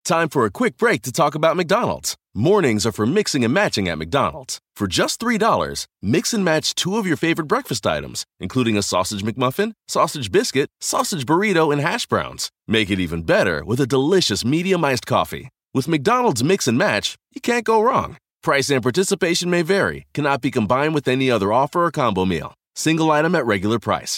Time for a quick break to talk about McDonald's. Mornings are for mixing and matching at McDonald's. For just $3, mix and match 2 of your favorite breakfast items, including a sausage McMuffin, sausage biscuit, sausage burrito, and hash browns. Make it even better with a delicious medium iced coffee. With McDonald's Mix and Match, you can't go wrong. Price and participation may vary, cannot be combined with any other offer or combo meal. Single item at regular price.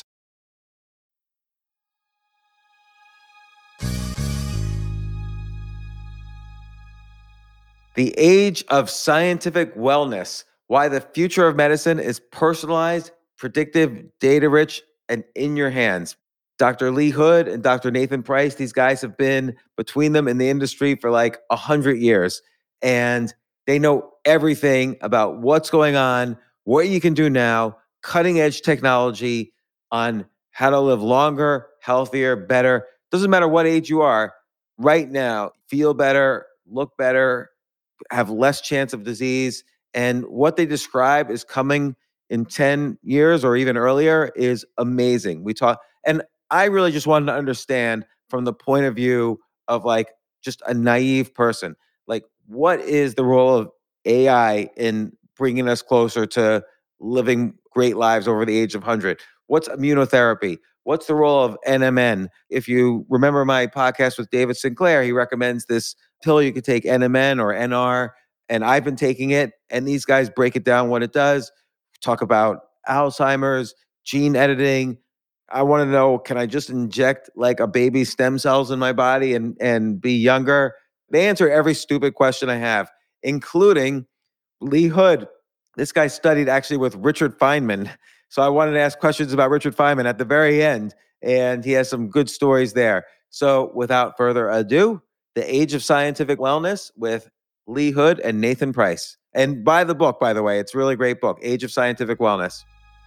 The age of scientific wellness. Why the future of medicine is personalized, predictive, data-rich, and in your hands. Dr. Lee Hood and Dr. Nathan Price, these guys have been between them in the industry for like 100 years. And they know everything about what's going on, what you can do now, cutting edge technology on how to live longer, healthier, better. Doesn't matter what age you are, right now, feel better, look better, have less chance of disease. And what they describe is coming in 10 years or even earlier is amazing. And I really just wanted to understand from the point of view of like just a naive person, like what is the role of AI in bringing us closer to living great lives over the age of 100? What's immunotherapy? What's the role of NMN? If you remember my podcast with David Sinclair, he recommends this pill you could take, NMN or NR, and I've been taking it, and these guys break it down what it does, talk about Alzheimer's, gene editing. I want to know, can I just inject like a baby's stem cells in my body and be younger? They answer every stupid question I have, including Lee Hood. This guy studied actually with Richard Feynman. So I wanted to ask questions about Richard Feynman at the very end, and he has some good stories there. So without further ado, The Age of Scientific Wellness with Lee Hood and Nathan Price. And buy the book, by the way. It's a really great book, Age of Scientific Wellness.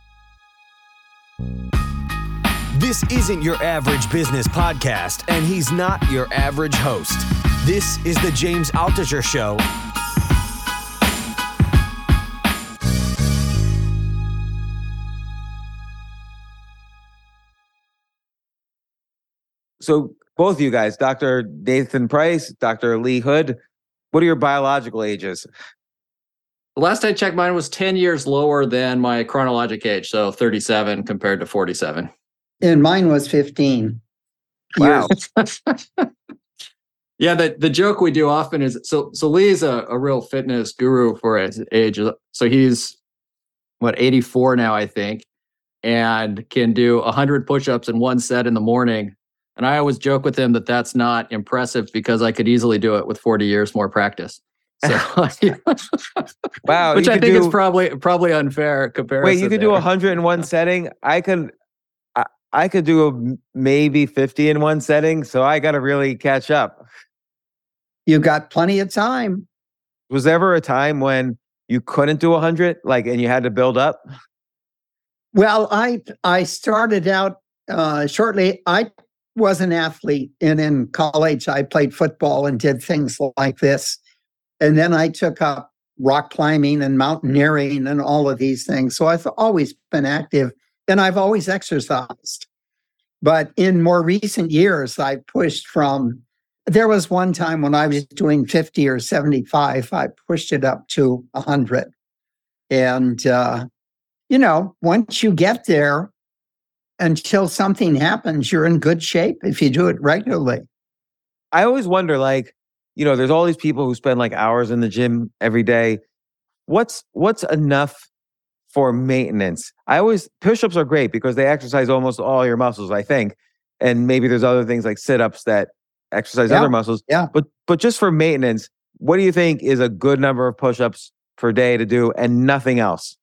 This isn't your average business podcast, and he's not your average host. This is the James Altucher Show. So both of you guys, Dr. Nathan Price, Dr. Lee Hood, what are your biological ages? The last I checked, mine was 10 years lower than my chronologic age, so 37 compared to 47. And mine was 15. Wow. Yeah, the joke we do often is, so Lee's a real fitness guru for his age. So he's, 84 now, I think, and can do 100 push-ups in one set in the morning. And I always joke with him that that's not impressive because I could easily do it with 40 years more practice. So, wow, which I think is probably unfair comparison. Wait, you could do 100 in one setting? I could do maybe 50 in one setting, so I got to really catch up. You got plenty of time. Was there ever a time when you couldn't do 100, and you had to build up? Well, I started out shortly. I was an athlete, and in college I played football and did things like this. And then I took up rock climbing and mountaineering and all of these things. So I've always been active, and I've always exercised. But in more recent years, I pushed from, there was one time when I was doing 50 or 75, I pushed it up to 100. And, once you get there, until something happens, you're in good shape if you do it regularly. I always wonder, there's all these people who spend hours in the gym every day. What's enough for maintenance? Push-ups are great because they exercise almost all your muscles, I think. And maybe there's other things like sit-ups that exercise other muscles. Yeah. But just for maintenance, what do you think is a good number of push-ups per day to do and nothing else?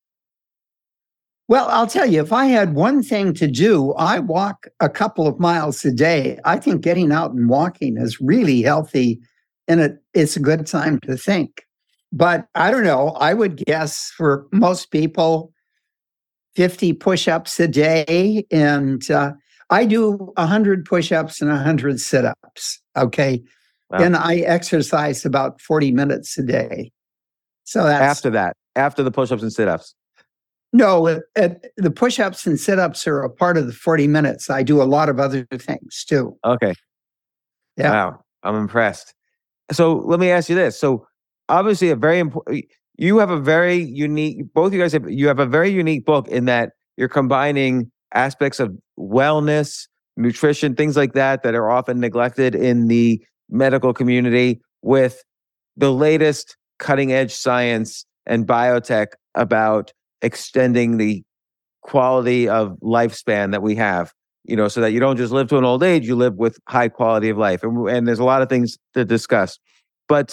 Well, I'll tell you, if I had one thing to do, I walk a couple of miles a day. I think getting out and walking is really healthy, and it's a good time to think. But I don't know, I would guess for most people, 50 push-ups a day. And I do 100 push-ups and 100 sit-ups, okay? Wow. And I exercise about 40 minutes a day. So that's... After the push-ups and sit-ups? No, the push-ups and sit-ups are a part of the 40 minutes. I do a lot of other things too. Okay. Yeah. Wow. I'm impressed. So let me ask you this. So obviously a very important, you have a very unique, both of you guys you have a very unique book in that you're combining aspects of wellness, nutrition, things like that are often neglected in the medical community with the latest cutting edge science and biotech about extending the quality of lifespan that we have, so that you don't just live to an old age, you live with high quality of life. And there's a lot of things to discuss. But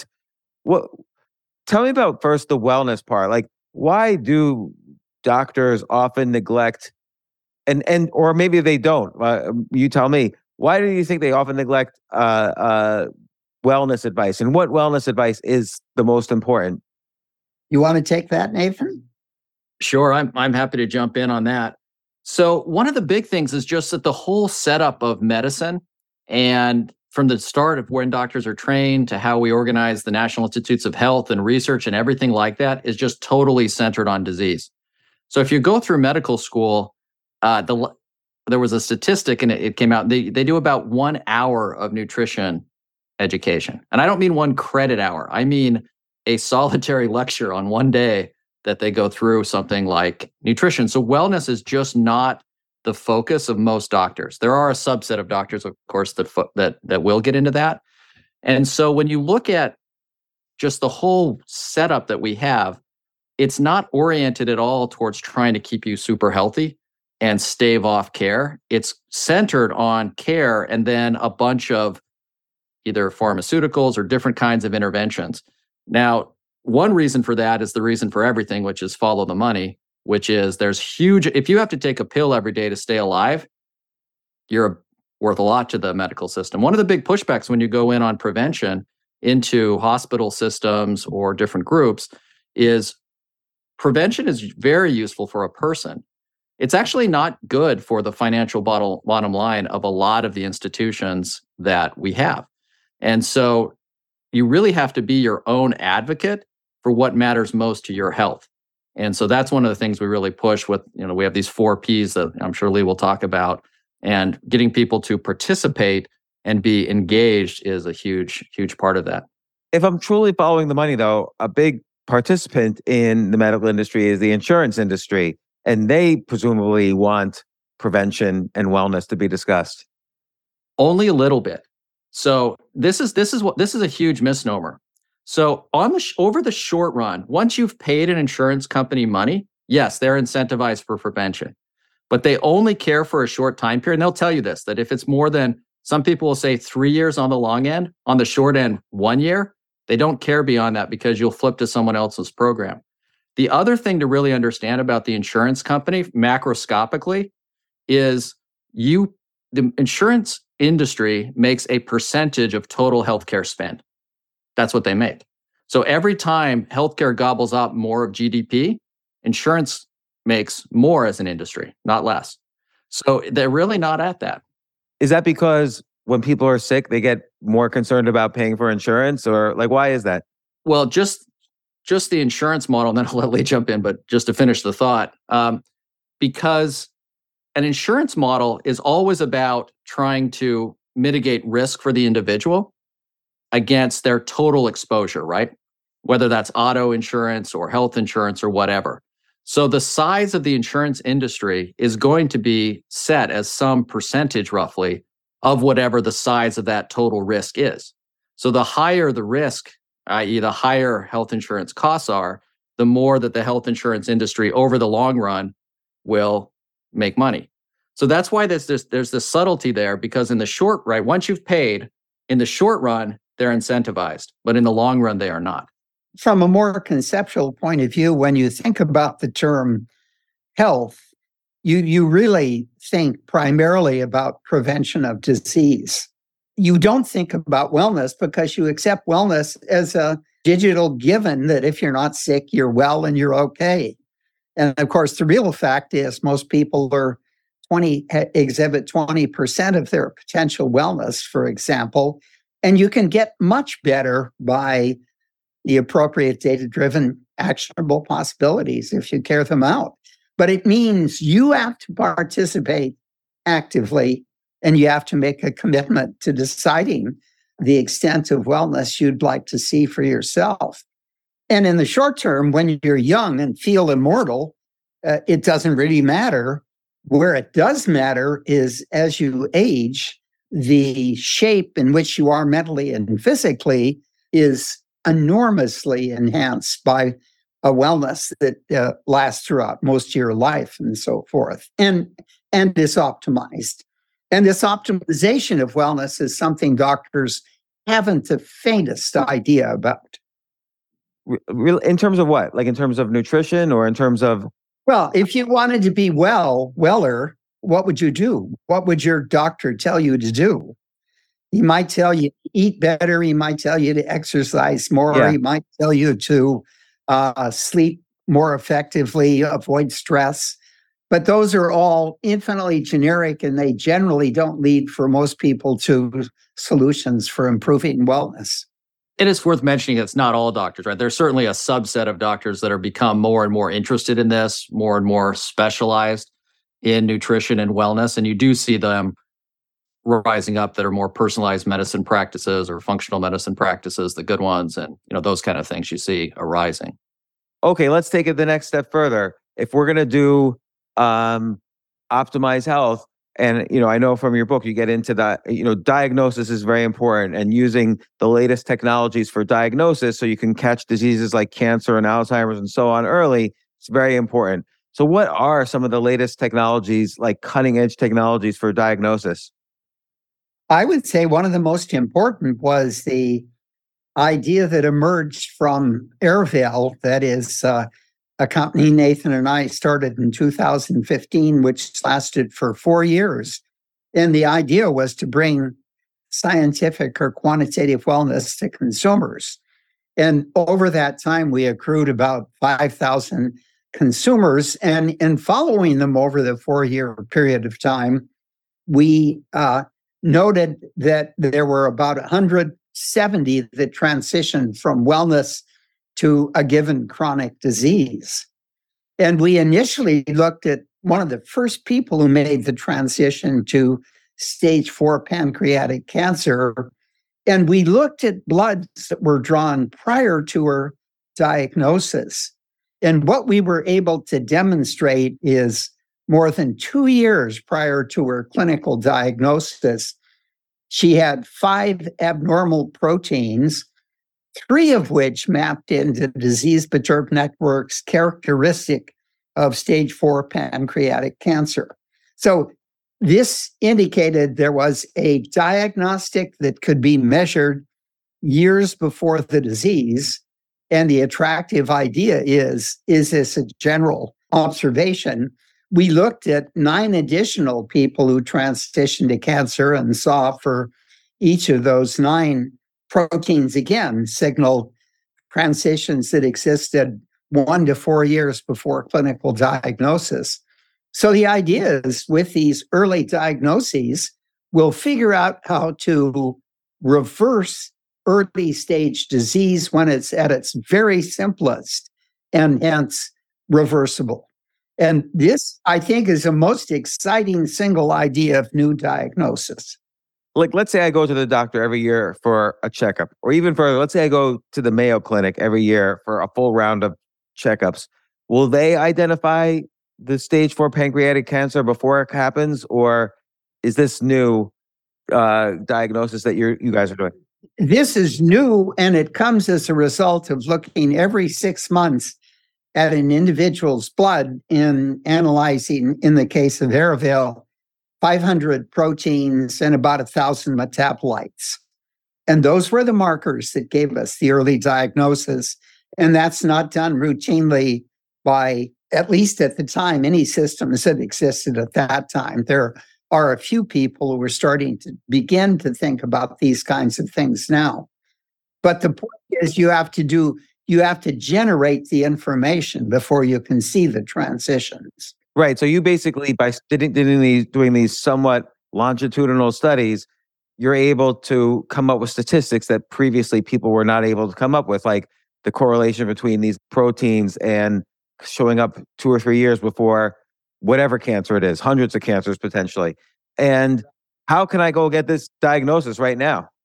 tell me about first the wellness part. Like, why do doctors often neglect, or maybe they don't, you tell me, why do you think they often neglect wellness advice, and what wellness advice is the most important? You want to take that, Nathan? Sure, I'm happy to jump in on that. So one of the big things is just that the whole setup of medicine, and from the start of when doctors are trained to how we organize the National Institutes of Health and research and everything like that, is just totally centered on disease. So if you go through medical school, there was a statistic and it came out, they do about 1 hour of nutrition education. And I don't mean 1 credit hour. I mean a solitary lecture on one day that they go through something like nutrition. So wellness is just not the focus of most doctors. There are a subset of doctors, of course, that will get into that. And so when you look at just the whole setup that we have, it's not oriented at all towards trying to keep you super healthy and stave off care. It's centered on care and then a bunch of either pharmaceuticals or different kinds of interventions. Now, one reason for that is the reason for everything, which is follow the money, which is there's huge, if you have to take a pill every day to stay alive, you're worth a lot to the medical system. One of the big pushbacks when you go in on prevention into hospital systems or different groups is prevention is very useful for a person. It's actually not good for the financial bottom line of a lot of the institutions that we have. And so you really have to be your own advocate for what matters most to your health. And so that's one of the things we really push with, we have these 4 Ps that I'm sure Lee will talk about, and getting people to participate and be engaged is a huge, huge part of that. If I'm truly following the money, though, a big participant in the medical industry is the insurance industry, and they presumably want prevention and wellness to be discussed. Only a little bit. So this is a huge misnomer. So over the short run, once you've paid an insurance company money, yes, they're incentivized for prevention, but they only care for a short time period. And they'll tell you this, that if it's more than, some people will say 3 years on the long end, on the short end, 1 year, they don't care beyond that because you'll flip to someone else's program. The other thing to really understand about the insurance company macroscopically is the insurance industry makes a percentage of total healthcare spend. That's what they make. So every time healthcare gobbles up more of GDP, insurance makes more as an industry, not less. So they're really not at that. Is that because when people are sick, they get more concerned about paying for insurance, or like, why is that? Well, just the insurance model, and then I'll let Lee jump in, but just to finish the thought, because an insurance model is always about trying to mitigate risk for the individual against their total exposure, right? Whether that's auto insurance or health insurance or whatever. So the size of the insurance industry is going to be set as some percentage roughly of whatever the size of that total risk is. So the higher the risk, i.e. the higher health insurance costs are, the more that the health insurance industry over the long run will make money. So that's why there's this subtlety there, because in the short, right, once you've paid, in the short run, they're incentivized, but in the long run, they are not. From a more conceptual point of view, when you think about the term health, you really think primarily about prevention of disease. You don't think about wellness because you accept wellness as a digital given that if you're not sick, you're well and you're okay. And of course, the real fact is most people exhibit 20% of their potential wellness, for example, and you can get much better by the appropriate data-driven, actionable possibilities if you carry them out. But it means you have to participate actively, and you have to make a commitment to deciding the extent of wellness you'd like to see for yourself. And in the short term, when you're young and feel immortal, it doesn't really matter. Where it does matter is as you age, the shape in which you are mentally and physically is enormously enhanced by a wellness that lasts throughout most of your life and so forth, and is optimized. And this optimization of wellness is something doctors haven't the faintest idea about. In terms of what? Like in terms of nutrition or in terms of? Well, if you wanted to be weller, what would you do? What would your doctor tell you to do? He might tell you to eat better. He might tell you to exercise more. Yeah. He might tell you to sleep more effectively, avoid stress. But those are all infinitely generic, and they generally don't lead for most people to solutions for improving wellness. It is worth mentioning it's not all doctors, right? There's certainly a subset of doctors that are become more and more interested in this, more and more specialized in nutrition and wellness. And you do see them rising up that are more personalized medicine practices or functional medicine practices, the good ones, and those kind of things you see arising. Okay, let's take it the next step further. If we're going to do optimize health, and I know from your book you get into that. Diagnosis is very important, and using the latest technologies for diagnosis so you can catch diseases like cancer and Alzheimer's and so on early. It's very important. So what are some of the latest technologies, like cutting edge technologies for diagnosis? I would say one of the most important was the idea that emerged from Airvale, that is a company Nathan and I started in 2015, which lasted for 4 years. And the idea was to bring scientific or quantitative wellness to consumers. And over that time, we accrued about 5,000 consumers. And in following them over the 4-year period of time, we noted that there were about 170 that transitioned from wellness to a given chronic disease. And we initially looked at one of the first people who made the transition to stage 4 pancreatic cancer. And we looked at bloods that were drawn prior to her diagnosis. And what we were able to demonstrate is more than 2 years prior to her clinical diagnosis, she had 5 abnormal proteins, 3 of which mapped into disease-perturbed networks characteristic of stage 4 pancreatic cancer. So this indicated there was a diagnostic that could be measured years before the disease. And the attractive idea is this a general observation? We looked at 9 additional people who transitioned to cancer and saw for each of those 9 proteins again signal transitions that existed 1 to 4 years before clinical diagnosis. So the idea is with these early diagnoses, we'll figure out how to reverse early stage disease when it's at its very simplest and hence reversible. And this, I think, is the most exciting single idea of new diagnosis. Like, let's say I go to the doctor every year for a checkup, or even further, let's say I go to the Mayo Clinic every year for a full round of checkups. Will they identify the stage 4 pancreatic cancer before it happens, or is this new diagnosis that you guys are doing? This is new, and it comes as a result of looking every 6 months at an individual's blood and analyzing, in the case of Airvale, 500 proteins and about 1,000 metabolites. And those were the markers that gave us the early diagnosis. And that's not done routinely by, at least at the time, any systems that existed at that time. There are a few people who are starting to begin to think about these kinds of things now. But the point is you have to generate the information before you can see the transitions. Right. So you basically, by doing these somewhat longitudinal studies, you're able to come up with statistics that previously people were not able to come up with, like the correlation between these proteins and showing up 2 or 3 years before whatever cancer it is, hundreds of cancers potentially. And how can I go get this diagnosis right now?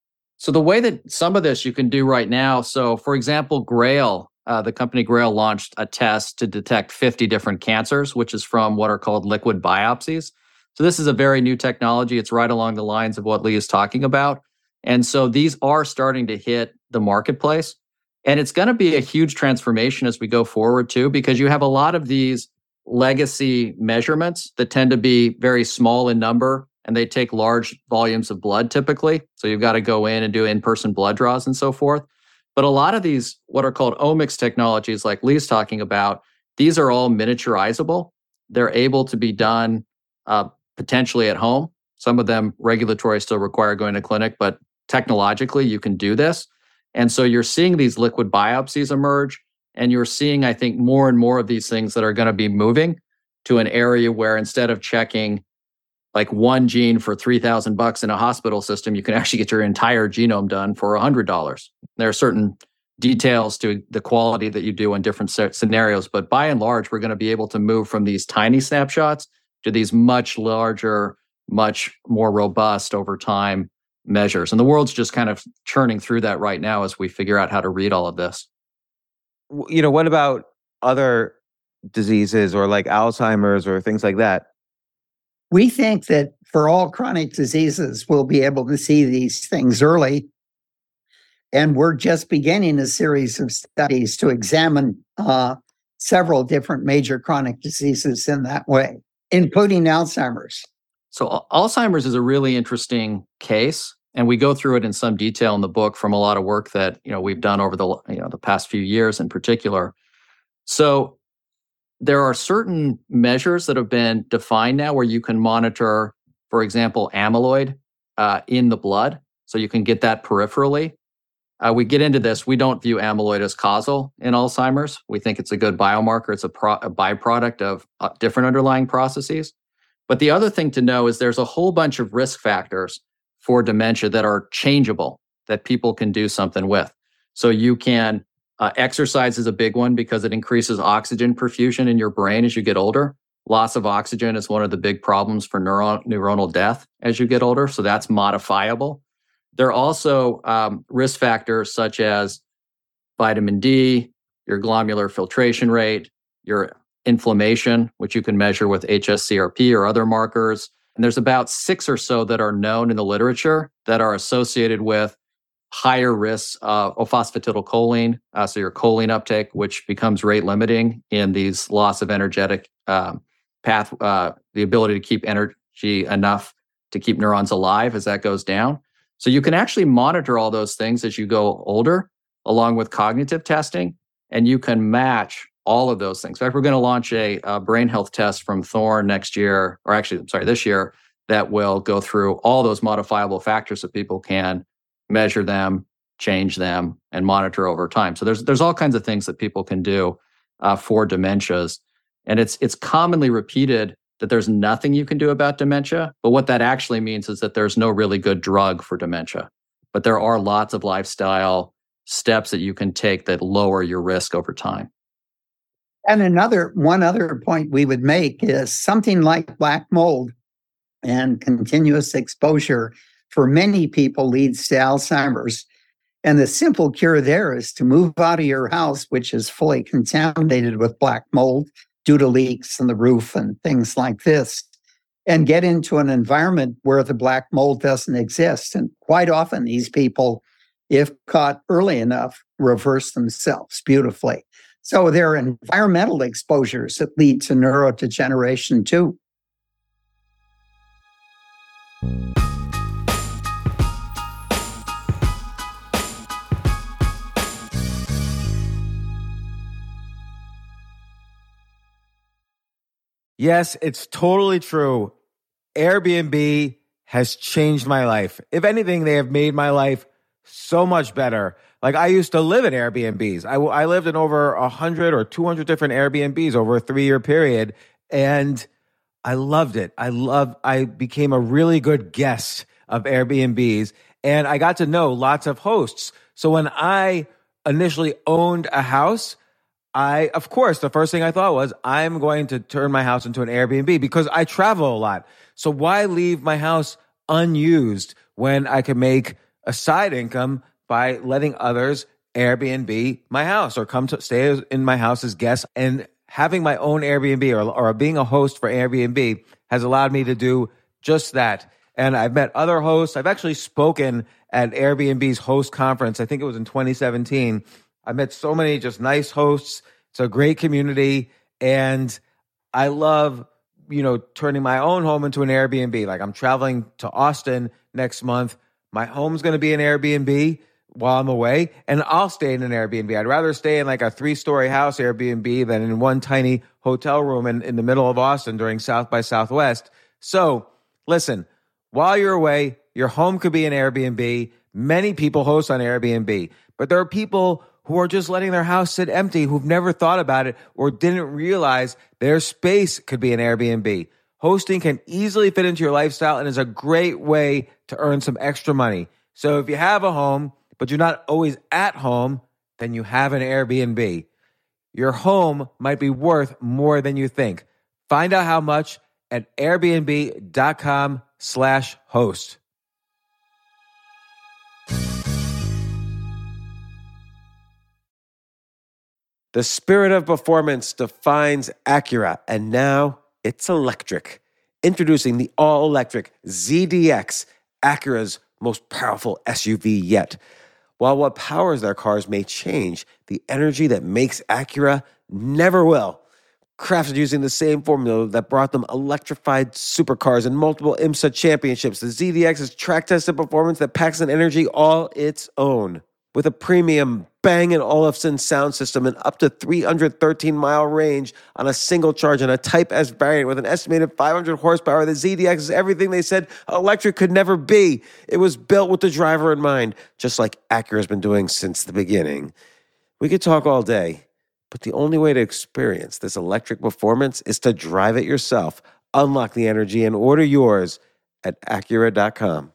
So the way that some of this you can do right now, so for example, Grail, the company Grail launched a test to detect 50 different cancers, which is from what are called liquid biopsies. So this is a very new technology. It's right along the lines of what Lee is talking about. And so these are starting to hit the marketplace. And it's going to be a huge transformation as we go forward too, because you have a lot of these legacy measurements that tend to be very small in number, and they take large volumes of blood typically. So you've got to go in and do in-person blood draws and so forth. But a lot of these, what are called omics technologies, like Lee's talking about, these are all miniaturizable. They're able to be done potentially at home. Some of them regulatory still require going to clinic, but technologically you can do this. And so you're seeing these liquid biopsies emerge, and you're seeing, I think, more and more of these things that are going to be moving to an area where instead of checking like one gene for $3,000 in a hospital system, you can actually get your entire genome done for $100. There are certain details to the quality that you do in different scenarios, but by and large, we're going to be able to move from these tiny snapshots to these much larger, much more robust over time measures. And the world's just kind of churning through that right now as we figure out how to read all of this. What about other diseases or like Alzheimer's or things like that? We think that for all chronic diseases, we'll be able to see these things early. And we're just beginning a series of studies to examine several different major chronic diseases in that way, including Alzheimer's. So Alzheimer's is a really interesting case, and we go through it in some detail in the book from a lot of work that we've done over the past few years in particular. So there are certain measures that have been defined now where you can monitor, for example, amyloid in the blood. So you can get that peripherally. We get into this. We don't view amyloid as causal in Alzheimer's. We think it's a good biomarker. It's a byproduct of different underlying processes. But the other thing to know is there's a whole bunch of risk factors for dementia that are changeable, that people can do something with. So you can, exercise is a big one because it increases oxygen perfusion in your brain as you get older. Loss of oxygen is one of the big problems for neuronal death as you get older. So that's modifiable. There are also risk factors such as vitamin D, your glomerular filtration rate, your inflammation, which you can measure with hsCRP or other markers. And there's about 6 or so that are known in the literature that are associated with higher risks of phosphatidylcholine, so your choline uptake, which becomes rate limiting in these loss of energetic the ability to keep energy enough to keep neurons alive as that goes down. So you can actually monitor all those things as you go older, along with cognitive testing, and you can match all of those things. In fact, we're going to launch a brain health test from Thorne this year, that will go through all those modifiable factors so people can measure them, change them, and monitor over time. So there's all kinds of things that people can do for dementias. And it's commonly repeated that there's nothing you can do about dementia, but what that actually means is that there's no really good drug for dementia. But there are lots of lifestyle steps that you can take that lower your risk over time. And one other point we would make is something like black mold and continuous exposure for many people leads to Alzheimer's. And the simple cure there is to move out of your house, which is fully contaminated with black mold due to leaks in the roof and things like this, and get into an environment where the black mold doesn't exist. And quite often these people, if caught early enough, reverse themselves beautifully. So there are environmental exposures that lead to neurodegeneration too. Yes, it's totally true. Airbnb has changed my life. If anything, they have made my life so much better. Like, I used to live in Airbnbs. I lived in over 100 or 200 different Airbnbs over a 3-year period, and I loved it. I became a really good guest of Airbnbs, and I got to know lots of hosts. So when I initially owned a house, of course, the first thing I thought was, I'm going to turn my house into an Airbnb because I travel a lot. So why leave my house unused when I can make a side income by letting others Airbnb my house or come to stay in my house as guests. And having my own Airbnb or being a host for Airbnb has allowed me to do just that. And I've met other hosts. I've actually spoken at Airbnb's host conference. I think it was in 2017. I met so many just nice hosts. It's a great community. And I love, turning my own home into an Airbnb. Like, I'm traveling to Austin next month. My home's going to be an Airbnb while I'm away, and I'll stay in an Airbnb. I'd rather stay in like a 3-story house Airbnb than in one tiny hotel room in the middle of Austin during South by Southwest. So listen, while you're away, your home could be an Airbnb. Many people host on Airbnb, but there are people who are just letting their house sit empty, who've never thought about it or didn't realize their space could be an Airbnb. Hosting can easily fit into your lifestyle and is a great way to earn some extra money. So if you have a home, but you're not always at home, then you have an Airbnb. Your home might be worth more than you think. Find out how much at airbnb.com/host. The spirit of performance defines Acura, and now it's electric. Introducing the all-electric ZDX, Acura's most powerful SUV yet. While what powers their cars may change, the energy that makes Acura never will. Crafted using the same formula that brought them electrified supercars and multiple IMSA championships, the ZDX is track-tested performance that packs an energy all its own. With a premium Bang & Olufsen sound system and up to 313-mile range on a single charge and a Type S variant with an estimated 500 horsepower, the ZDX is everything they said electric could never be. It was built with the driver in mind, just like Acura's been doing since the beginning. We could talk all day, but the only way to experience this electric performance is to drive it yourself. Unlock the energy and order yours at Acura.com.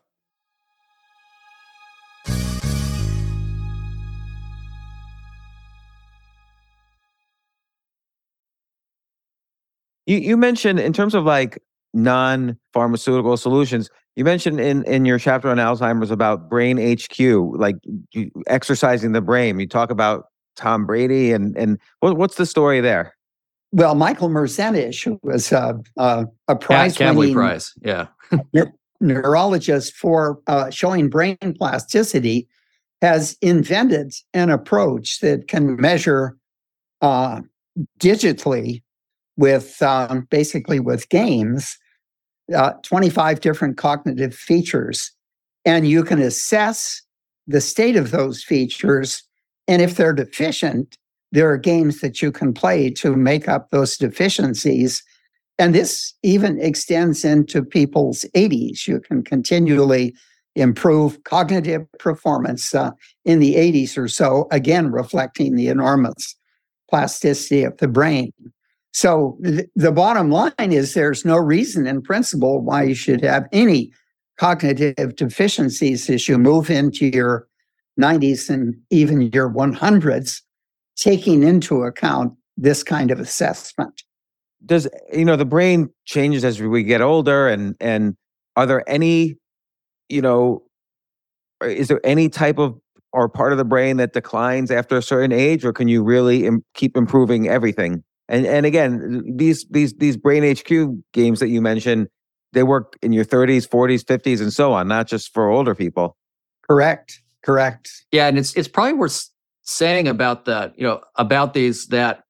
You mentioned, in terms of like non-pharmaceutical solutions, you mentioned in your chapter on Alzheimer's about Brain HQ, like exercising the brain. You talk about Tom Brady and what's the story there? Well, Michael Merzenich, who was a prize-winning Prize, yeah, neurologist for showing brain plasticity, has invented an approach that can measure digitally with basically with games, 25 different cognitive features. And you can assess the state of those features. And if they're deficient, there are games that you can play to make up those deficiencies. And this even extends into people's 80s. You can continually improve cognitive performance in the 80s or so, again, reflecting the enormous plasticity of the brain. So the bottom line is there's no reason in principle why you should have any cognitive deficiencies as you move into your 90s and even your 100s, taking into account this kind of assessment. Does, the brain changes as we get older, and are there any, is there any type of or part of the brain that declines after a certain age, or can you really keep improving everything? And again, these Brain HQ games that you mentioned, they work in your 30s, 40s, 50s, and so on, not just for older people. Correct. Yeah, and it's probably worth saying about that, about these, that,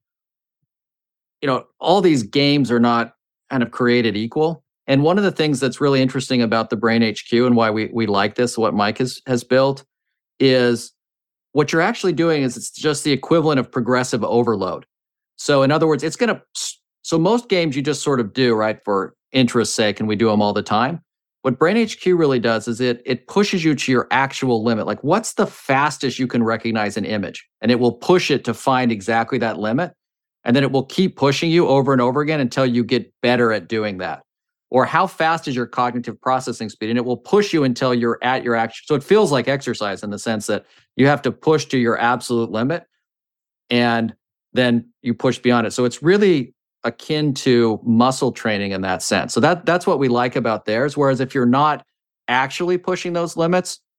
all these games are not kind of created equal. And one of the things that's really interesting about the Brain HQ and why we like this, what Mike has built, is what you're actually doing is it's just the equivalent of progressive overload. So in other words, so most games you just sort of do, right, for interest's sake, and we do them all the time. What Brain HQ really does is it pushes you to your actual limit. Like, what's the fastest you can recognize an image? And it will push it to find exactly that limit. And then it will keep pushing you over and over again until you get better at doing that. Or how fast is your cognitive processing speed? And it will push you until you're at your actual. So it feels like exercise in the sense that you have to push to your absolute limit, and then you push beyond it. So it's really akin to muscle training in that sense. So that's what we like about theirs. Whereas if you're not actually pushing those limits,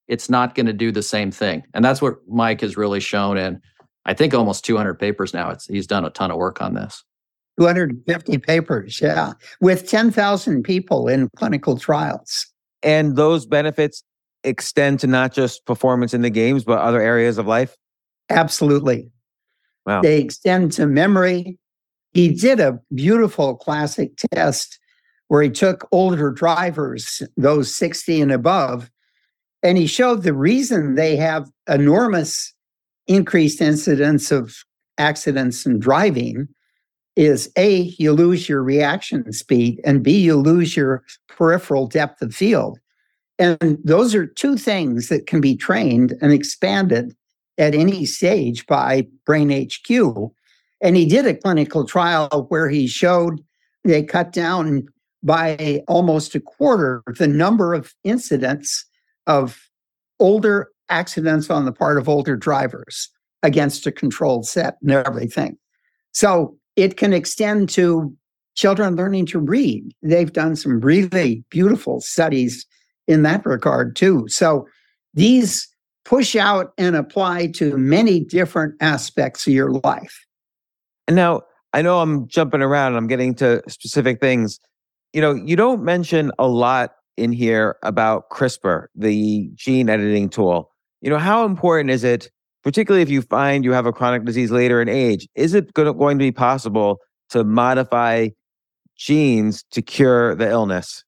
it's not going to do the same thing. And that's what Mike has really shown in, I think, almost 200 papers now. He's done a ton of work on this. 250 papers, yeah, with 10,000 people in clinical trials. And those benefits extend to not just performance in the games, but other areas of life? Absolutely. Wow. They extend to memory. He did a beautiful classic test where he took older drivers, those 60 and above, and he showed the reason they have enormous increased incidence of accidents in driving is A, you lose your reaction speed, and B, you lose your peripheral depth of field. And those are two things that can be trained and expanded at any stage by Brain HQ. And he did a clinical trial where he showed they cut down by almost a quarter the number of incidents of older accidents on the part of older drivers against a controlled set and everything. So it can extend to children learning to read. They've done some really beautiful studies in that regard too. So these push out and apply to many different aspects of your life. And now, I know I'm jumping around, I'm getting to specific things. You don't mention a lot in here about CRISPR, the gene editing tool. How important is it, particularly if you find you have a chronic disease later in age, is it going to be possible to modify genes to cure the illness?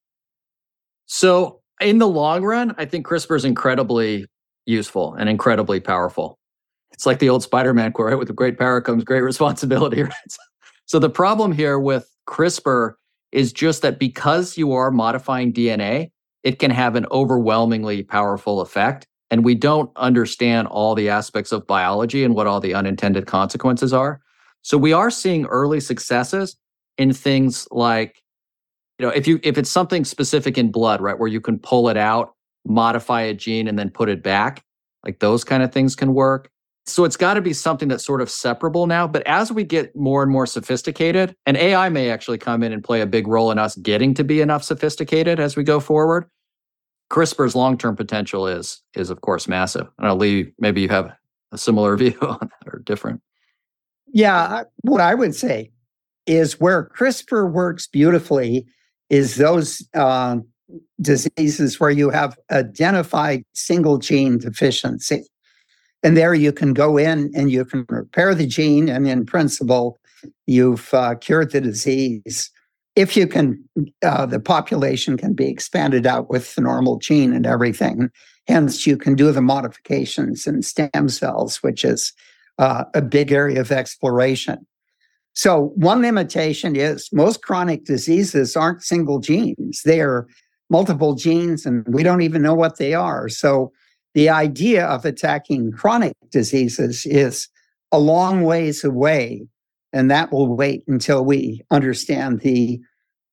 So in the long run, I think CRISPR is incredibly useful and incredibly powerful. It's like the old Spider-Man quote, right? With great power comes great responsibility, right? So the problem here with CRISPR is just that because you are modifying DNA, it can have an overwhelmingly powerful effect. And we don't understand all the aspects of biology and what all the unintended consequences are. So we are seeing early successes in things like, if it's something specific in blood, right, where you can pull it out, modify a gene, and then put it back, like those kind of things can work. So it's got to be something that's sort of separable now. But as we get more and more sophisticated, and AI may actually come in and play a big role in us getting to be enough sophisticated as we go forward, CRISPR's long-term potential is of course massive. And Lee, maybe you have a similar view on that or different. Yeah, what I would say is where CRISPR works beautifully is those diseases where you have identified single gene deficiency. And there you can go in and you can repair the gene, and in principle, you've cured the disease. If you can, the population can be expanded out with the normal gene and everything. Hence, you can do the modifications in stem cells, which is a big area of exploration. So one limitation is most chronic diseases aren't single genes. They are multiple genes, and we don't even know what they are. So the idea of attacking chronic diseases is a long ways away, and that will wait until we understand the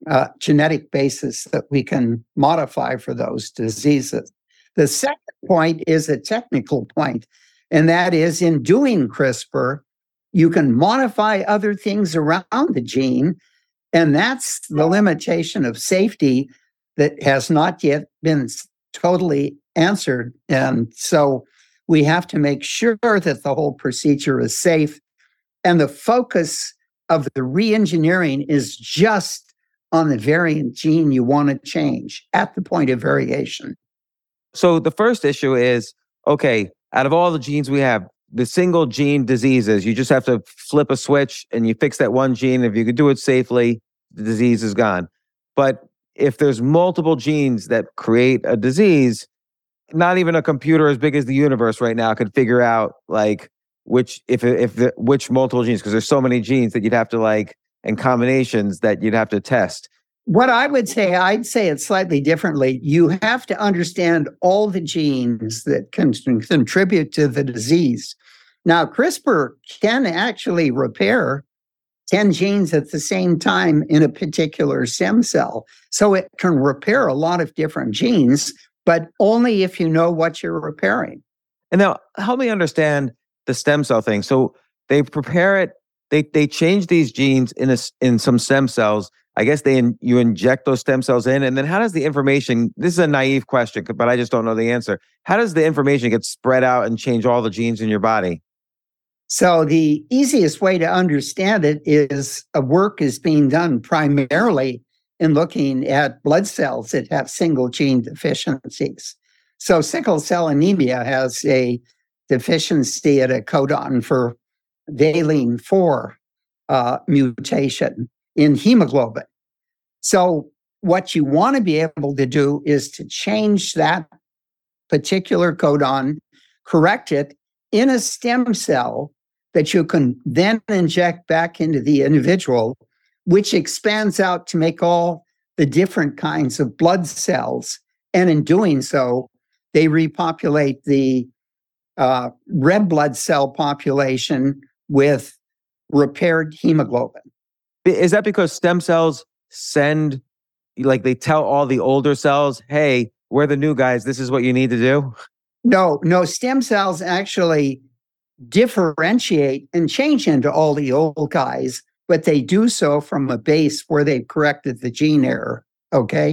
genetic basis that we can modify for those diseases. The second point is a technical point, and that is in doing CRISPR, you can modify other things around the gene, and that's the limitation of safety that has not yet been totally answered. And so we have to make sure that the whole procedure is safe. And the focus of the re-engineering is just on the variant gene you want to change at the point of variation. So the first issue is, okay, out of all the genes we have, the single gene diseases, you just have to flip a switch and you fix that one gene. If you could do it safely, the disease is gone. But if there's multiple genes that create a disease, not even a computer as big as the universe right now could figure out like which multiple genes, because there's so many genes that you'd have to and combinations that you'd have to test. What I would say, I'd say it slightly differently. You have to understand all the genes that can contribute to the disease. Now, CRISPR can actually repair 10 genes at the same time in a particular stem cell. So it can repair a lot of different genes, but only if you know what you're repairing. And now help me understand the stem cell thing. So they prepare it, they change these genes in some stem cells. I guess you inject those stem cells in, and then how does the information, this is a naive question, but I just don't know the answer. How does the information get spread out and change all the genes in your body? So the easiest way to understand it is work is being done primarily in looking at blood cells that have single gene deficiencies. So sickle cell anemia has a deficiency at a codon for valine 4 mutation in hemoglobin. So what you want to be able to do is to change that particular codon, correct it in a stem cell that you can then inject back into the individual, which expands out to make all the different kinds of blood cells. And in doing so, they repopulate the red blood cell population with repaired hemoglobin. Is that because stem cells they tell all the older cells, hey, we're the new guys, this is what you need to do? No, stem cells actually differentiate and change into all the old guys, but they do so from a base where they've corrected the gene error. Okay.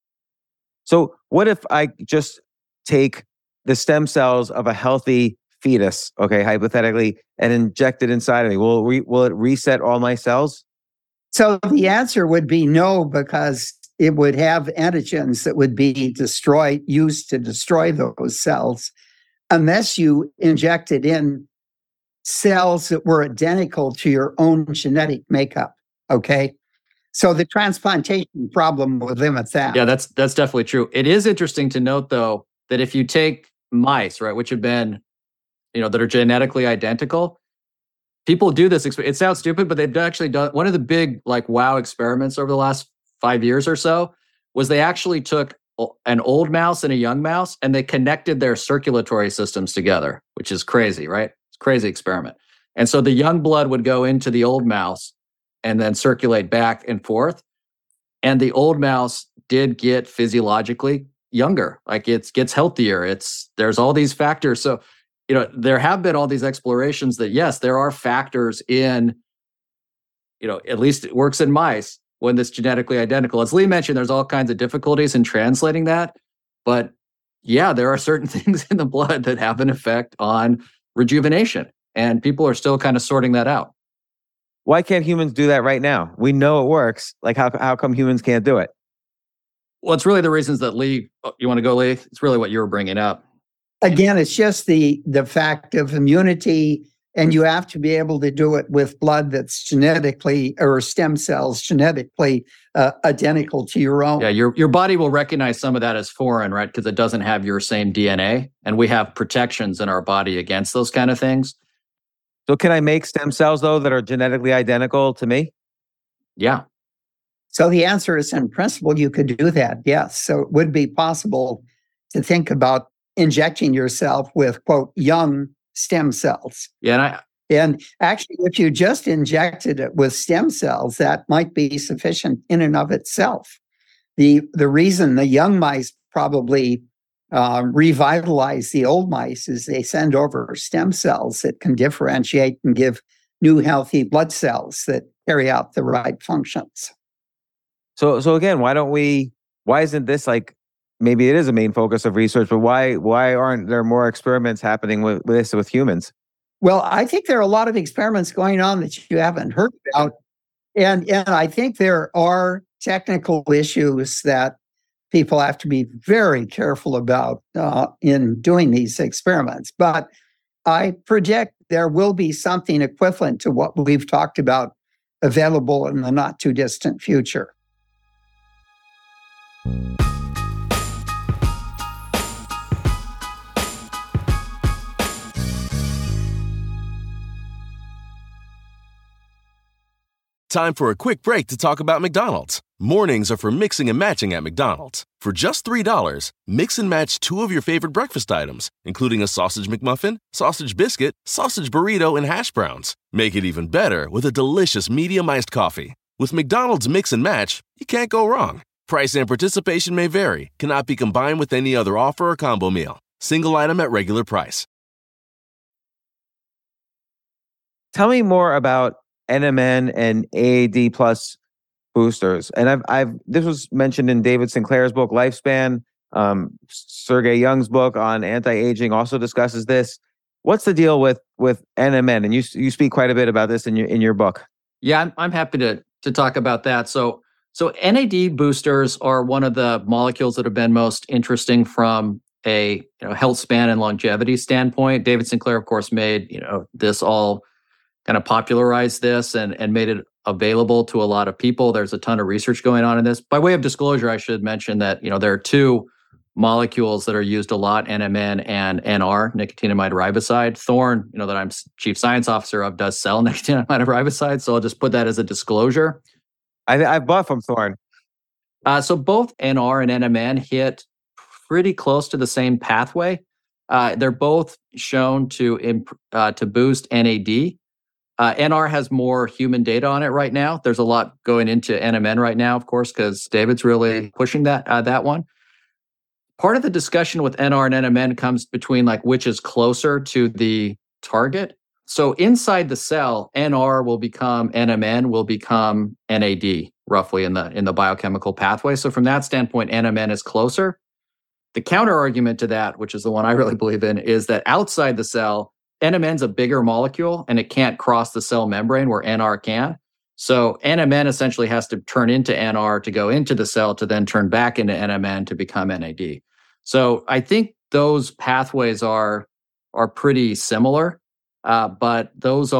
So what if I just take the stem cells of a healthy fetus, okay, hypothetically, and inject it inside of me? Will it reset all my cells? So the answer would be no, because it would have antigens that would be used to destroy those cells, unless you injected in cells that were identical to your own genetic makeup. Okay. So the transplantation problem would limit that. Yeah, that's definitely true. It is interesting to note, though, that if you take mice, right, which have been, that are genetically identical, people do this. It sounds stupid, but they've actually done one of the big wow experiments over the last 5 years or so was they actually took an old mouse and a young mouse and they connected their circulatory systems together, which is crazy, right? It's a crazy experiment. And so the young blood would go into the old mouse and then circulate back and forth. And the old mouse did get physiologically younger, it gets healthier. There's all these factors. So, there have been all these explorations that, yes, there are factors in, at least it works in mice when it's genetically identical. As Lee mentioned, there's all kinds of difficulties in translating that. But yeah, there are certain things in the blood that have an effect on rejuvenation. And people are still kind of sorting that out. Why can't humans do that right now? We know it works. How come humans can't do it? Well, it's really the reasons that Lee, you want to go, Lee? It's really what you were bringing up. Again, it's just the fact of immunity, and you have to be able to do it with blood that's genetically, or stem cells genetically identical to your own. Yeah, your body will recognize some of that as foreign, right? Because it doesn't have your same DNA, and we have protections in our body against those kind of things. So can I make stem cells, though, that are genetically identical to me? Yeah. So the answer is, in principle, you could do that, yes. So it would be possible to think about injecting yourself with, quote, young stem cells. Yeah, and actually, if you just injected it with stem cells, that might be sufficient in and of itself. The reason the young mice probably revitalize the old mice is they send over stem cells that can differentiate and give new healthy blood cells that carry out the right functions. So again, why isn't this maybe it is a main focus of research, but why aren't there more experiments happening with this with humans? Well, I think there are a lot of experiments going on that you haven't heard about. And I think there are technical issues that people have to be very careful about in doing these experiments. But I predict there will be something equivalent to what we've talked about available in the not too distant future. Time for a quick break to talk about McDonald's. Mornings are for mixing and matching at McDonald's. For just $3, mix and match 2 of your favorite breakfast items, including a sausage McMuffin, sausage biscuit, sausage burrito, and hash browns. Make it even better with a delicious medium iced coffee. With McDonald's Mix and Match, you can't go wrong. Price and participation may vary. Cannot be combined with any other offer or combo meal. Single item at regular price. Tell me more about NMN and AAD plus boosters. And this was mentioned in David Sinclair's book, Lifespan. Sergey Young's book on anti-aging also discusses this. What's the deal with NMN? And you speak quite a bit about this in your book. Yeah, I'm happy to talk about that. So NAD boosters are one of the molecules that have been most interesting from a health span and longevity standpoint. David Sinclair, of course, made this all kind of popularized this and made it available to a lot of people. There's a ton of research going on in this. By way of disclosure, I should mention that there are two molecules that are used a lot, NMN and NR, nicotinamide riboside. Thorne, that I'm chief science officer of, does sell nicotinamide riboside, so I'll just put that as a disclosure. I bought from Thorne. So both NR and NMN hit pretty close to the same pathway. They're both shown to boost NAD. NR has more human data on it right now. There's a lot going into NMN right now, of course, because David's really pushing that one. Part of the discussion with NR and NMN comes between which is closer to the target. So inside the cell, NR will become NMN, will become NAD, roughly in the biochemical pathway. So from that standpoint, NMN is closer. The counter argument to that, which is the one I really believe in, is that outside the cell, NMN's a bigger molecule and it can't cross the cell membrane where NR can. So NMN essentially has to turn into NR to go into the cell to then turn back into NMN to become NAD. So I think those pathways are pretty similar, but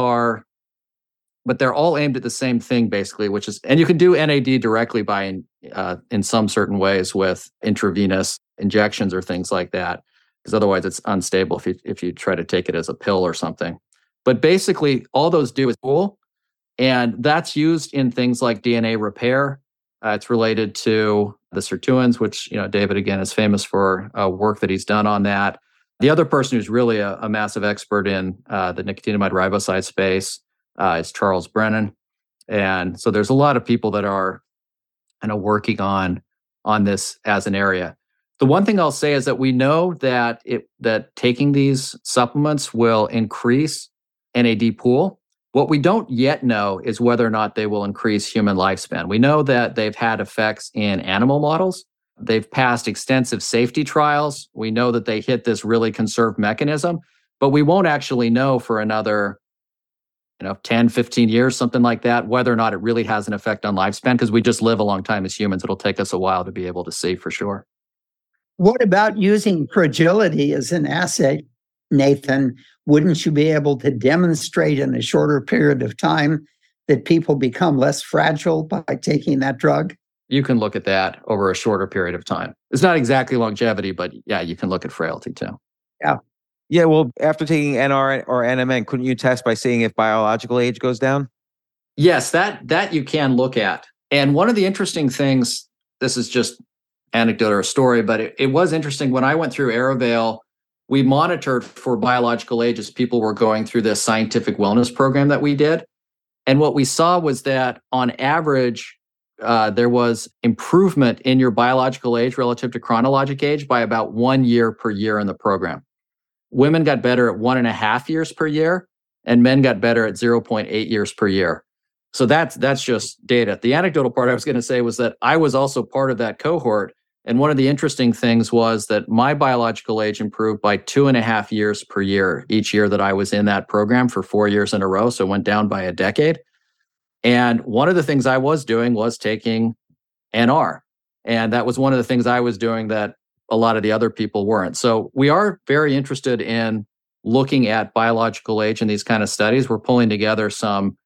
they're all aimed at the same thing basically, which is, and you can do NAD directly by in some certain ways with intravenous injections or things like that, because otherwise it's unstable if you try to take it as a pill or something. But basically, all those do is cool, and that's used in things like DNA repair. It's related to the sirtuins, which David again is famous for work that he's done on that. The other person who's really a massive expert in the nicotinamide riboside space is Charles Brennan, and so there's a lot of people that are kind of working on this as an area. The one thing I'll say is that we know that taking these supplements will increase NAD pool. What we don't yet know is whether or not they will increase human lifespan. We know that they've had effects in animal models. They've passed extensive safety trials. We know that they hit this really conserved mechanism, but we won't actually know for another 10, 15 years, something like that, whether or not it really has an effect on lifespan, because we just live a long time as humans. It'll take us a while to be able to see for sure. What about using fragility as an assay, Nathan? Wouldn't you be able to demonstrate in a shorter period of time that people become less fragile by taking that drug? You can look at that over a shorter period of time. It's not exactly longevity, but yeah, you can look at frailty too. Yeah. Yeah, well, after taking NR or NMN, couldn't you test by seeing if biological age goes down? Yes, that you can look at. And one of the interesting things, this is just anecdote or a story, but it was interesting. When I went through Aerovale, we monitored for biological age as people were going through this scientific wellness program that we did. And what we saw was that on average, there was improvement in your biological age relative to chronologic age by about 1 year per year in the program. Women got better at 1.5 years per year, and men got better at 0.8 years per year. So that's just data. The anecdotal part I was going to say was that I was also part of that cohort. And one of the interesting things was that my biological age improved by 2.5 years per year each year that I was in that program for 4 years in a row. So it went down by a decade. And one of the things I was doing was taking NR. And that was one of the things I was doing that a lot of the other people weren't. So we are very interested in looking at biological age in these kind of studies. We're pulling together some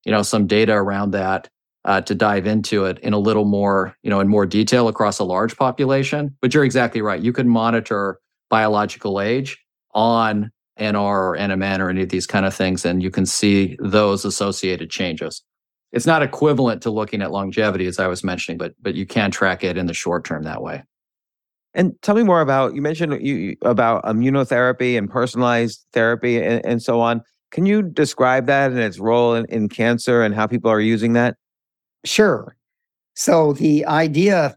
data around that to dive into it in a little more, in more detail across a large population. But you're exactly right. You can monitor biological age on NR or NMN or any of these kind of things, and you can see those associated changes. It's not equivalent to looking at longevity, as I was mentioning, but you can track it in the short term that way. And tell me more about, you mentioned about immunotherapy and personalized therapy and so on. Can you describe that and its role in cancer and how people are using that? Sure. So the idea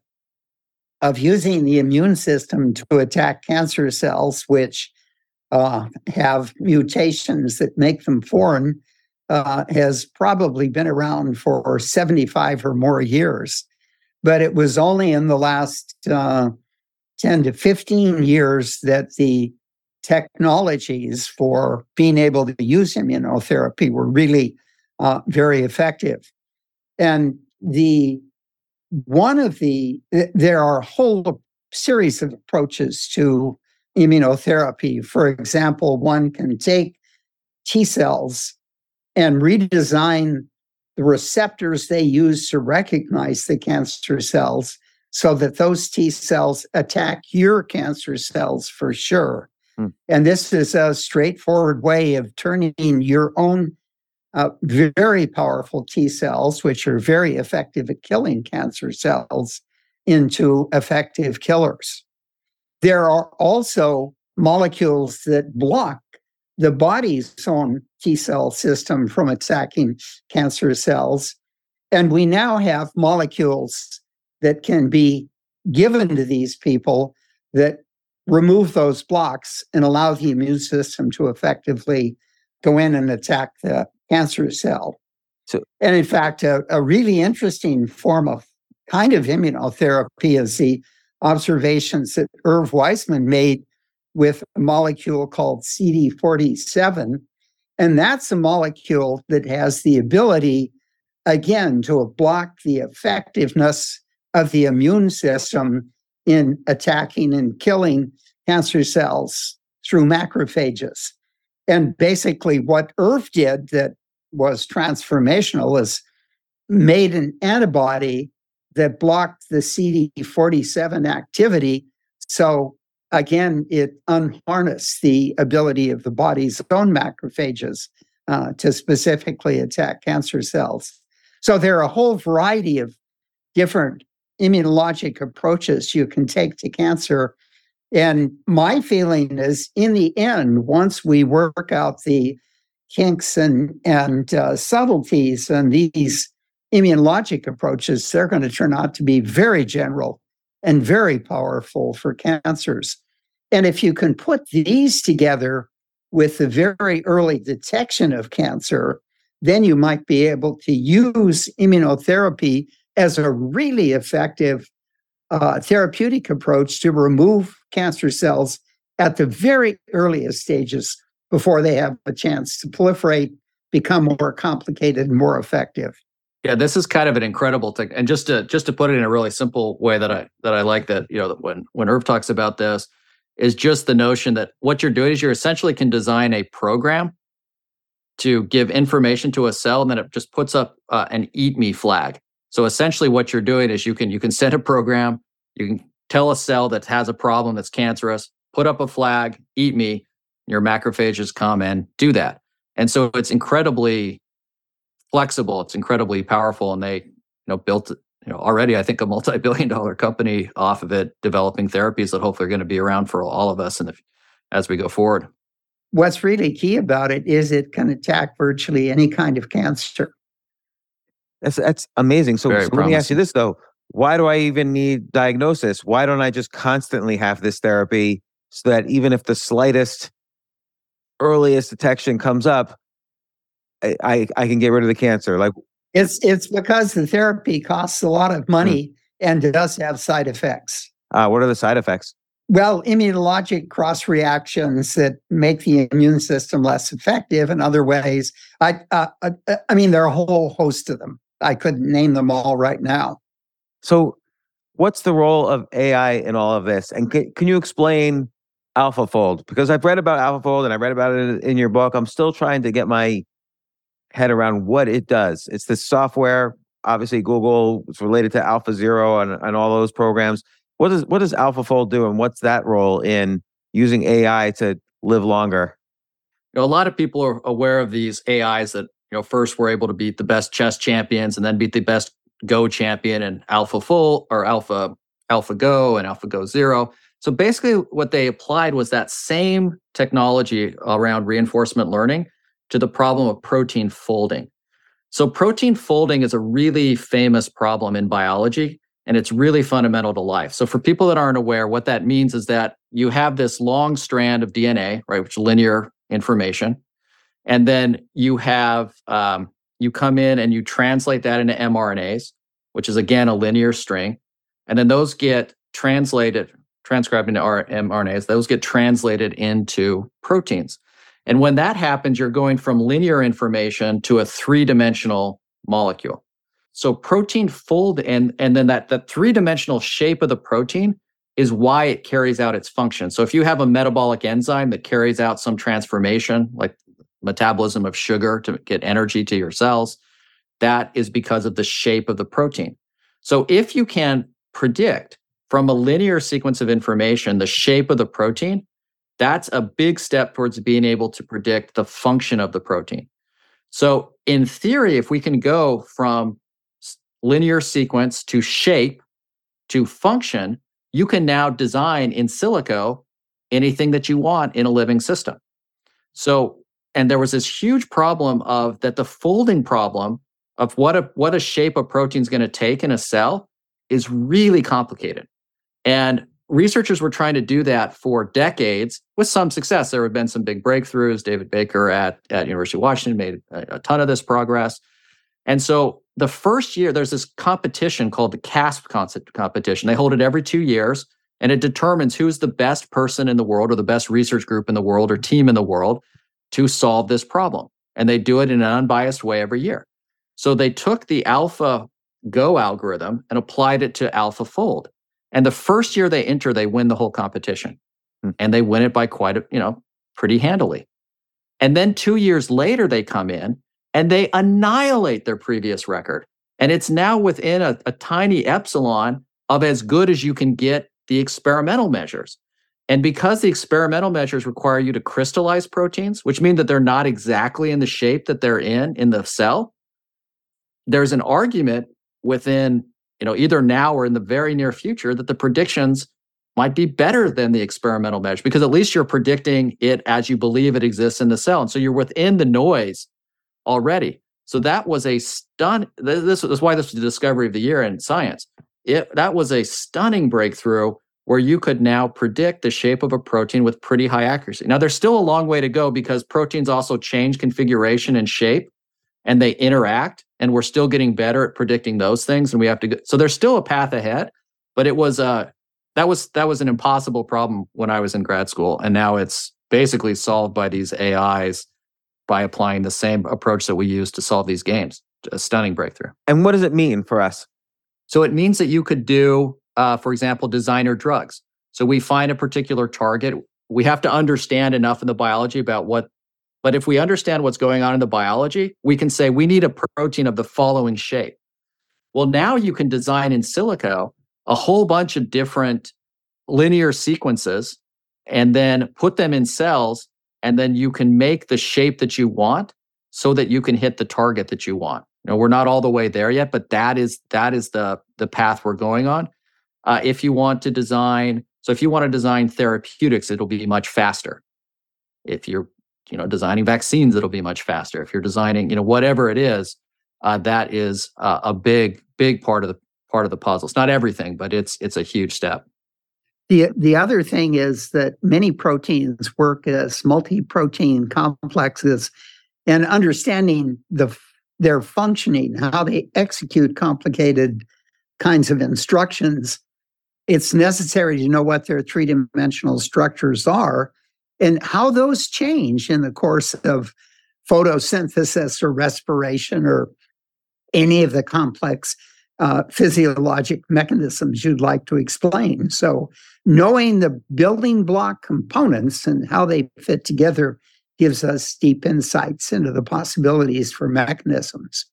of using the immune system to attack cancer cells, which have mutations that make them foreign has probably been around for 75 or more years. But it was only in the last 10 to 15 years that the technologies for being able to use immunotherapy were really very effective. And there are a whole series of approaches to immunotherapy. For example, one can take T cells and redesign the receptors they use to recognize the cancer cells so that those T cells attack your cancer cells for sure. And this is a straightforward way of turning your own very powerful T cells, which are very effective at killing cancer cells, into effective killers. There are also molecules that block the body's own T cell system from attacking cancer cells. And we now have molecules that can be given to these people that remove those blocks and allow the immune system to effectively go in and attack the cancer cell. And in fact, a really interesting form of kind of immunotherapy is the observations that Irv Weissman made with a molecule called CD47. And that's a molecule that has the ability, again, to block the effectiveness of the immune system in attacking and killing cancer cells through macrophages. And basically what Irv did that was transformational is made an antibody that blocked the CD47 activity. So again, it unharnessed the ability of the body's own macrophages to specifically attack cancer cells. So there are a whole variety of different immunologic approaches you can take to cancer. And my feeling is, in the end, once we work out the kinks and subtleties and these immunologic approaches, they're going to turn out to be very general and very powerful for cancers. And if you can put these together with the very early detection of cancer, then you might be able to use immunotherapy as a really effective therapeutic approach to remove cancer cells at the very earliest stages before they have a chance to proliferate, become more complicated and more effective. Yeah, this is kind of an incredible thing. And just to put it in a really simple way that I like, that, you know, that when Irv talks about this, is just the notion that what you're doing is you essentially can design a program to give information to a cell, and then it just puts up an eat me flag. So essentially what you're doing is you can send a program, you can tell a cell that has a problem that's cancerous, put up a flag, eat me, your macrophages come and do that. And so it's incredibly flexible, it's incredibly powerful, and they built already, I think, a multi-billion-dollar company off of it, developing therapies that hopefully are going to be around for all of us as we go forward. What's really key about it is it can attack virtually any kind of cancer. That's amazing. So let me ask you this, though. Why do I even need diagnosis? Why don't I just constantly have this therapy so that even if the slightest, earliest detection comes up, I can get rid of the cancer? Like, it's because the therapy costs a lot of money and it does have side effects. What are the side effects? Well, immunologic cross reactions that make the immune system less effective in other ways. I mean, there are a whole host of them. I couldn't name them all right now. So what's the role of AI in all of this? And can you explain AlphaFold? Because I've read about AlphaFold and I read about it in your book. I'm still trying to get my head around what it does. It's this software. Obviously, Google is related to AlphaZero and all those programs. What does AlphaFold do, and what's that role in using AI to live longer? A lot of people are aware of these AIs that first were able to beat the best chess champions and then beat the best Go champion in AlphaFold or AlphaGo and AlphaGo Zero. So basically, what they applied was that same technology around reinforcement learning to the problem of protein folding. So protein folding is a really famous problem in biology, and it's really fundamental to life. So for people that aren't aware, what that means is that you have this long strand of DNA, right, which is linear information, And then you have, you come in and you translate that into mRNAs, which is again a linear string. And then those get transcribed into mRNAs. Those get translated into proteins. And when that happens, you're going from linear information to a three-dimensional molecule. So protein fold, and then that three-dimensional shape of the protein is why it carries out its function. So if you have a metabolic enzyme that carries out some transformation, like metabolism of sugar to get energy to your cells, that is because of the shape of the protein. So if you can predict from a linear sequence of information the shape of the protein, that's a big step towards being able to predict the function of the protein. So in theory, if we can go from linear sequence to shape to function, you can now design in silico anything that you want in a living system. So, and there was this huge problem of that the folding problem of what a shape a protein is going to take in a cell is really complicated. And researchers were trying to do that for decades with some success. There have been some big breakthroughs. David Baker at University of Washington made a ton of this progress. And so the first year, there's this competition called the CASP competition. They hold it every 2 years, and it determines who's the best person in the world or the best research group in the world or team in the world to solve this problem. And they do it in an unbiased way every year. So they took the AlphaGo algorithm and applied it to AlphaFold. And the first year they enter, they win the whole competition. And they win it by pretty handily. And then 2 years later, they come in and they annihilate their previous record. And it's now within a tiny epsilon of as good as you can get the experimental measures. And because the experimental measures require you to crystallize proteins, which mean that they're not exactly in the shape that they're in the cell, there's an argument within, either now or in the very near future that the predictions might be better than the experimental measure, because at least you're predicting it as you believe it exists in the cell. And so you're within the noise already. So that was a this is why this was the discovery of the year in science. That was a stunning breakthrough where you could now predict the shape of a protein with pretty high accuracy. Now, there's still a long way to go because proteins also change configuration and shape, and they interact, and we're still getting better at predicting those things. And we have to go. So there's still a path ahead, but it was that was an impossible problem when I was in grad school, and now it's basically solved by these AIs by applying the same approach that we use to solve these games. A stunning breakthrough. And what does it mean for us? So it means that you could do, for example, designer drugs. So we find a particular target. We have to understand enough in the biology about but if we understand what's going on in the biology, we can say we need a protein of the following shape. Well, now you can design in silico a whole bunch of different linear sequences and then put them in cells, and then you can make the shape that you want so that you can hit the target that you want. We're not all the way there yet, but that is the path we're going on. If you want to design therapeutics, it'll be much faster. If you're designing vaccines, it'll be much faster. If you're designing whatever it is, that is a big part of the puzzle. It's not everything, but it's a huge step. The other thing is that many proteins work as multi-protein complexes, and understanding their functioning, how they execute complicated kinds of instructions, it's necessary to know what their three-dimensional structures are and how those change in the course of photosynthesis or respiration or any of the complex physiologic mechanisms you'd like to explain. So knowing the building block components and how they fit together gives us deep insights into the possibilities for mechanisms.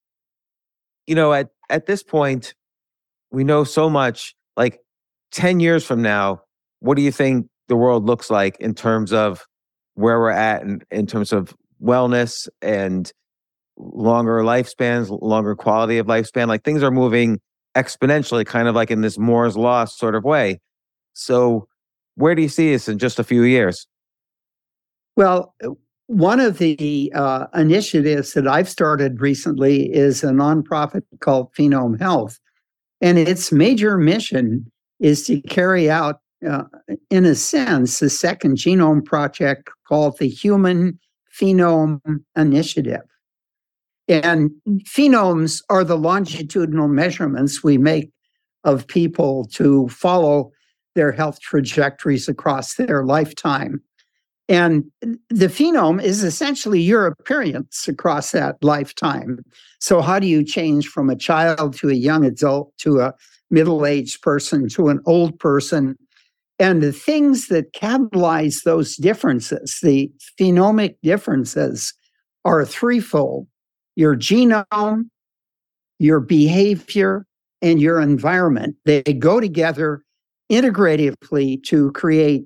At this point, we know so much. Like 10 years from now, what do you think the world looks like in terms of where we're at in terms of wellness and longer lifespans, longer quality of lifespan? Like things are moving exponentially, kind of like in this Moore's Law sort of way. So where do you see us in just a few years? Well, one of the initiatives that I've started recently is a nonprofit called Phenome Health. And its major mission is to carry out, in a sense, the second genome project called the Human Phenome Initiative. And phenomes are the longitudinal measurements we make of people to follow their health trajectories across their lifetime. And the phenome is essentially your appearance across that lifetime. So how do you change from a child to a young adult to a middle-aged person to an old person? And the things that catalyze those differences, the phenomic differences, are threefold: your genome, your behavior, and your environment. They go together integratively to create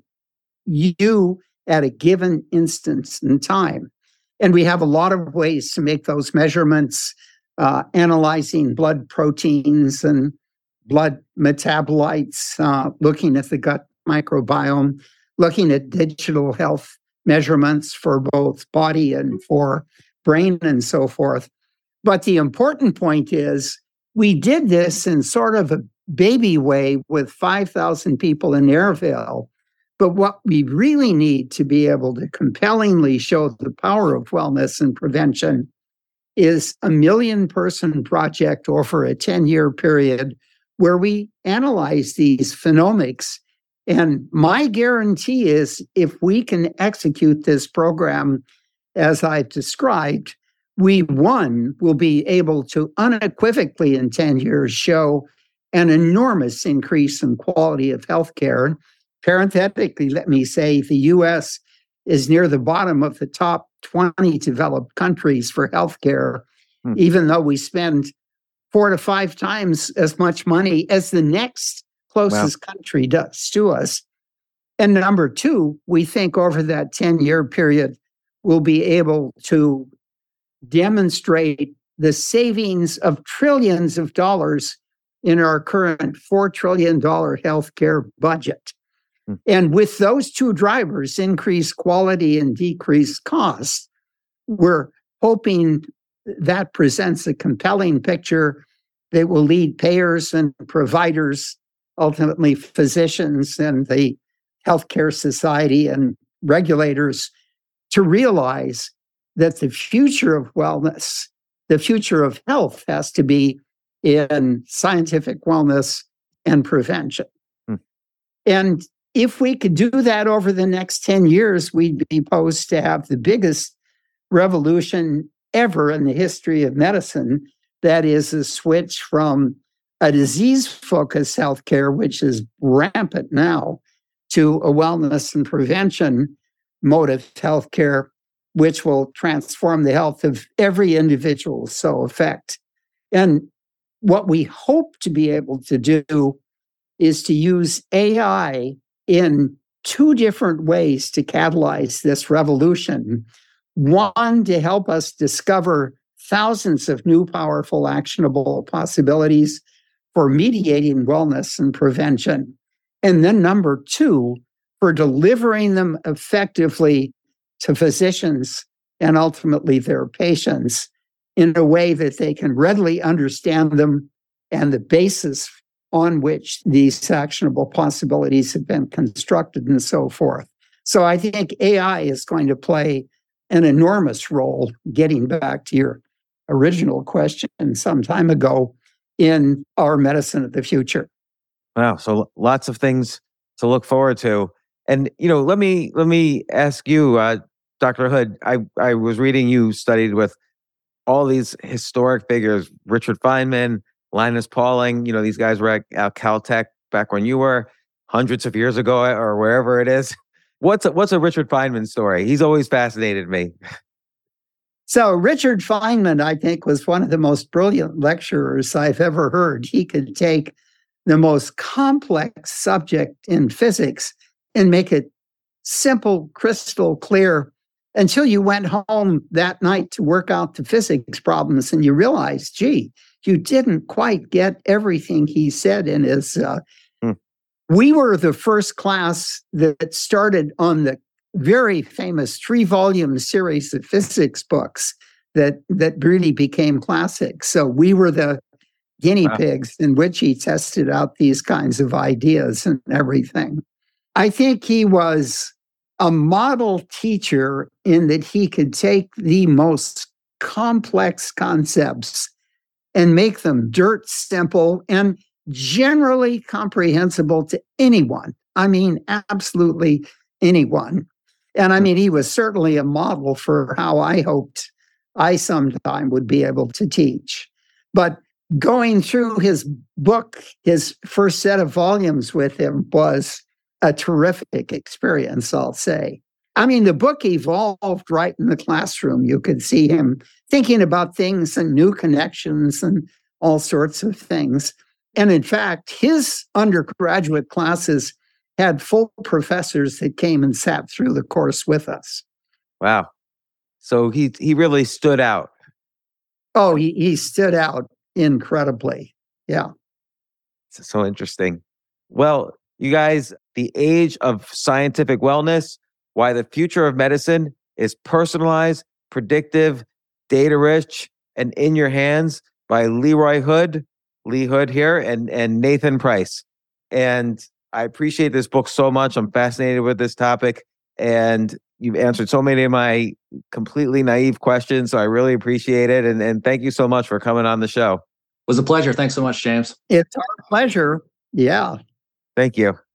you at a given instance in time. And we have a lot of ways to make those measurements, analyzing blood proteins and blood metabolites, looking at the gut microbiome, looking at digital health measurements for both body and for brain and so forth. But the important point is we did this in sort of a baby way with 5,000 people in Airville. But what we really need to be able to compellingly show the power of wellness and prevention is a 1 million-person project over a 10-year period where we analyze these phenomics. And my guarantee is if we can execute this program as I've described, we, one, will be able to unequivocally in 10 years show an enormous increase in quality of healthcare. Parenthetically, let me say the U.S. is near the bottom of the top 20 developed countries for healthcare, even though we spend 4 to 5 times as much money as the next closest country does to us. And number two, we think over that 10-year period, we'll be able to demonstrate the savings of trillions of dollars in our current $4 trillion healthcare budget. And with those two drivers, increased quality and decreased cost, we're hoping that presents a compelling picture that will lead payers and providers, ultimately physicians and the healthcare society and regulators, to realize that the future of wellness, the future of health, has to be in scientific wellness and prevention. And if we could do that over the next 10 years, we'd be poised to have the biggest revolution ever in the history of medicine. That is a switch from a disease-focused healthcare, which is rampant now, to a wellness and prevention mode of healthcare, which will transform the health of every individual so affect. And what we hope to be able to do is to use AI in 2 different ways to catalyze this revolution. One, to help us discover thousands of new, powerful, actionable possibilities for mediating wellness and prevention. And then number 2, for delivering them effectively to physicians and ultimately their patients in a way that they can readily understand them and the basis on which these actionable possibilities have been constructed and so forth. So I think AI is going to play an enormous role, getting back to your original question some time ago, in our medicine of the future. Wow. So lots of things to look forward to. And, let me ask you, Dr. Hood, I was reading you studied with all these historic figures, Richard Feynman, Linus Pauling, these guys were at Caltech back when you were hundreds of years ago or wherever it is. What's a Richard Feynman story? He's always fascinated me. So Richard Feynman, I think, was one of the most brilliant lecturers I've ever heard. He could take the most complex subject in physics and make it simple, crystal clear, until you went home that night to work out the physics problems and you realized, gee, you didn't quite get everything he said in his... We were the first class that started on the very famous 3-volume series of physics books that really became classics. So we were the guinea pigs in which he tested out these kinds of ideas and everything. I think he was a model teacher in that he could take the most complex concepts and make them dirt simple and generally comprehensible to anyone. I mean, absolutely anyone. And I mean, he was certainly a model for how I hoped I sometime would be able to teach. But going through his book, his first set of volumes with him was a terrific experience, I'll say. I mean, the book evolved right in the classroom. You could see him thinking about things and new connections and all sorts of things. And in fact, his undergraduate classes had full professors that came and sat through the course with us. Wow. So he really stood out. Oh, he stood out incredibly. Yeah. It's so interesting. Well, you guys, The Age of Scientific Wellness, Why the Future of Medicine is Personalized, Predictive, Data-Rich, and In Your Hands by Leroy Hood, Lee Hood here, and Nathan Price. And I appreciate this book so much. I'm fascinated with this topic, and you've answered so many of my completely naive questions, so I really appreciate it. And thank you so much for coming on the show. It was a pleasure. Thanks so much, James. It's our pleasure. Yeah. Thank you.